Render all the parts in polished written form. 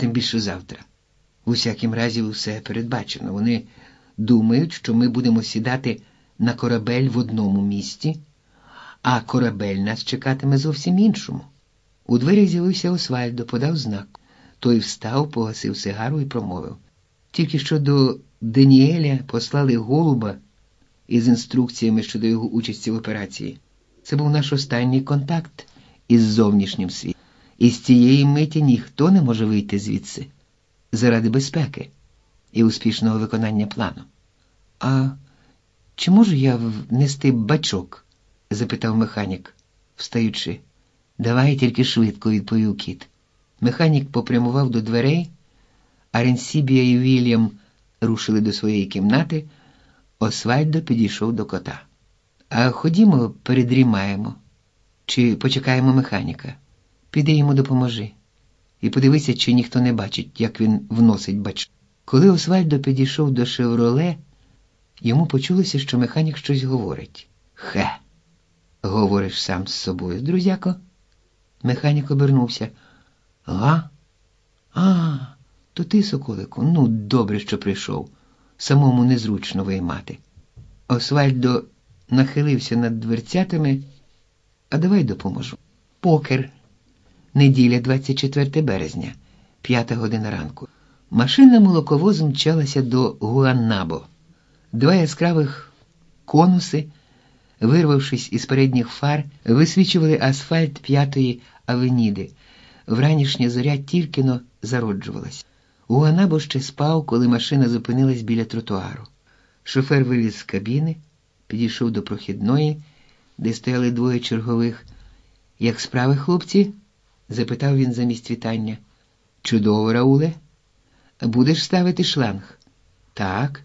тим більше завтра. В усякім разі усе передбачено. Вони думають, що ми будемо сідати на корабель в одному місті, а корабель нас чекатиме зовсім іншому. У дверях з'явився Освальдо, подав знак. Той встав, погасив сигару і промовив. Тільки що до Даніеля послали голуба із інструкціями щодо його участі в операції. Це був наш останній контакт із зовнішнім світом. І з цієї миті ніхто не може вийти звідси заради безпеки і успішного виконання плану. «А чи можу я внести бачок?» – запитав механік, встаючи. «Давай тільки швидко», – відповів кіт. Механік попрямував до дверей, а Ренсібія і Вільям рушили до своєї кімнати. Освальдо підійшов до кота. «А ходімо, передрімаємо. Чи почекаємо механіка? Піди йому допоможи. І подивися, чи ніхто не бачить, як він вносить бачок». Коли Освальдо підійшов до «Шевроле», йому почулося, що механік щось говорить. «Хе! Говориш сам з собою, друзяко?» Механік обернувся. «Га? А, то ти, соколику? Ну, добре, що прийшов. Самому незручно виймати». Освальдо нахилився над дверцятами. «А давай допоможу. Покер. Неділя, 24 березня, 5 година ранку. Машина молоковозом мчалася до Гуаннабо. Два яскравих конуси, вирвавшись із передніх фар, висвічували асфальт 5-ї авеніди. Вранішня зоря тільки-но зароджувалась. Гуаннабо ще спав, коли машина зупинилась біля тротуару. Шофер виліз з кабіни, підійшов до прохідної, де стояли двоє чергових. «Як справи, хлопці?» – запитав він замість вітання. «Чудово, Рауле. Будеш ставити шланг?» «Так.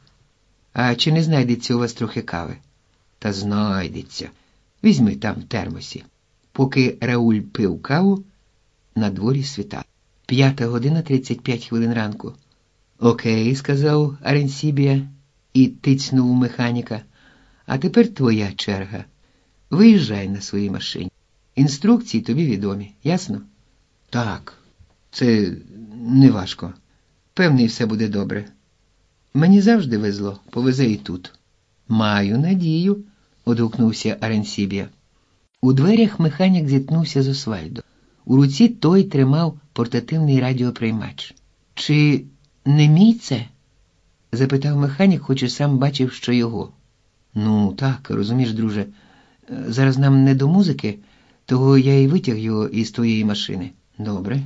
А чи не знайдеться у вас трохи кави?» «Та знайдеться. Візьми там в термосі». Поки Рауль пив каву, на дворі світало. 5 година 35 хвилин ранку. «Окей», – сказав Аренсібія і тицьнув механіка. «А тепер твоя черга. Виїжджай на своїй машині. Інструкції тобі відомі, ясно?» «Так, це неважко. Певний, все буде добре. Мені завжди везло, повезе і тут». «Маю надію», – одгукнувся Аренсібія. У дверях механік зіткнувся з Освальдо. У руці той тримав портативний радіоприймач. «Чи не мій це?» – запитав механік, хоч і сам бачив, що його. «Ну, так, розумієш, друже, зараз нам не до музики, того я і витяг його із твоєї машини». «Добре».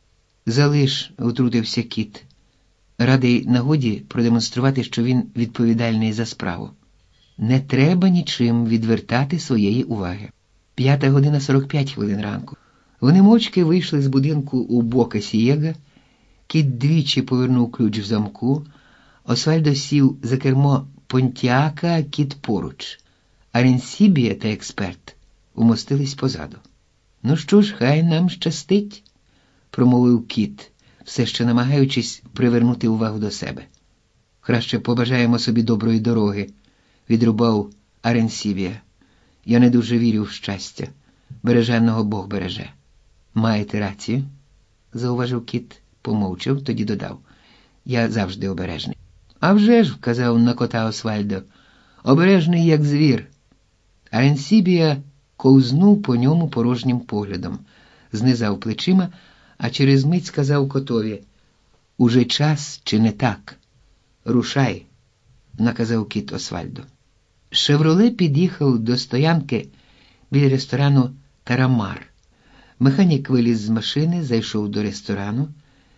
«Залиш», – втрутився кіт, радий нагоді продемонструвати, що він відповідальний за справу. «Не треба нічим відвертати своєї уваги». 5 година 45 хвилин ранку. Вони мовчки вийшли з будинку у Бока Сієга. Кіт двічі повернув ключ в замку. Освальдо сів за кермо Понтіака, а кіт поруч. Аренсібія та експерт умостились позаду. «Ну що ж, хай нам щастить», – промовив кіт, все ще намагаючись привернути увагу до себе. «Краще побажаємо собі доброї дороги», – відрубав Аренсібія. «Я не дуже вірю в щастя. Береженого Бог береже». «Маєте рацію», – зауважив кіт, помовчав, тоді додав. «Я завжди обережний». «А вже ж», – вказав на кота Освальдо, – «обережний, як звір». Аренсібія ковзнув по ньому порожнім поглядом, знизав плечима, а через мить сказав котові: «Уже час, чи не так? Рушай», – наказав кіт Освальдо. «Шевроле» під'їхав до стоянки біля ресторану «Тарамар». Механік виліз з машини, зайшов до ресторану,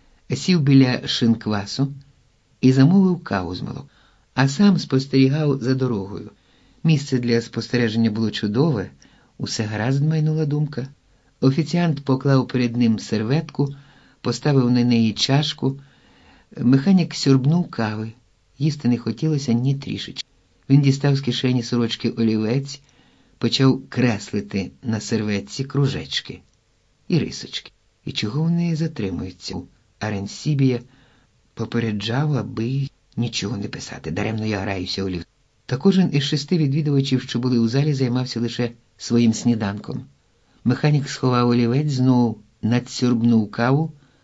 сів біля шинквасу і замовив каву з молоком, а сам спостерігав за дорогою. Місце для спостереження було чудове, усе гаразд, майнула думка. Офіціант поклав перед ним серветку, поставив на неї чашку. Механік сьорбнув кави, їсти не хотілося ні трішечки. Він дістав з кишені сорочки олівець, почав креслити на серветці кружечки і рисочки. І чого вони затримуються? Аренсібія попереджав, аби нічого не писати. Даремно я граюся олівцем. Та кожен із 6 відвідувачів, що були у залі, займався лише своїм сніданком. Механік сховав олівець, знову надсьорбнув каву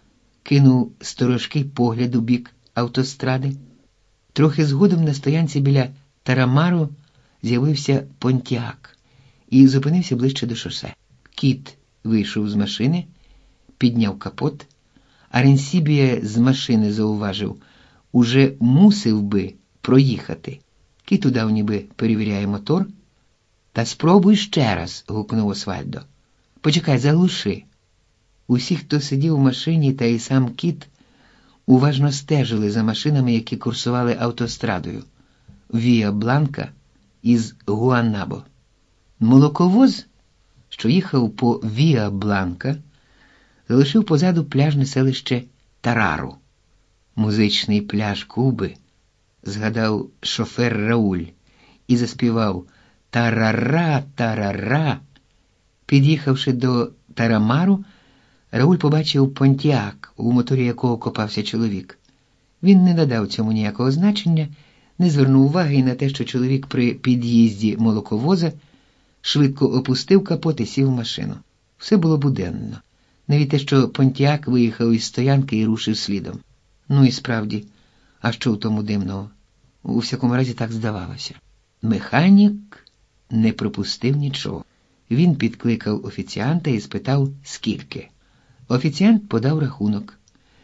кинув сторожкий погляд у бік автостради. Трохи згодом на стоянці біля Тарамару з'явився Понтіак і зупинився ближче до шосе. Кіт вийшов з машини, підняв капот. Аренсібія з машини зауважив, уже мусив би проїхати. Кіт удав, ніби перевіряє мотор. «Та спробуй ще раз», – гукнув Освальдо. «Почекай, заглуши». Усі, хто сидів у машині, та й сам кіт, уважно стежили за машинами, які курсували автострадою Віа Бланка із Гуанабо. Молоковоз, що їхав по Віа Бланка, залишив позаду пляжне селище Тарару. Музичний пляж Куби, згадав шофер Рауль і заспівав «Тарара, тарара». Під'їхавши до Тарамару, Рауль побачив Понтіак, у моторі якого копався чоловік. Він не надав цьому ніякого значення, не звернув уваги і на те, що чоловік при під'їзді молоковоза швидко опустив капот і сів в машину. Все було буденно. Навіть те, що Понтіак виїхав із стоянки і рушив слідом. Ну і справді, а що в тому дивного? У всякому разі так здавалося. Механік не пропустив нічого. Він підкликав офіціанта і спитав, скільки. Офіціант подав рахунок.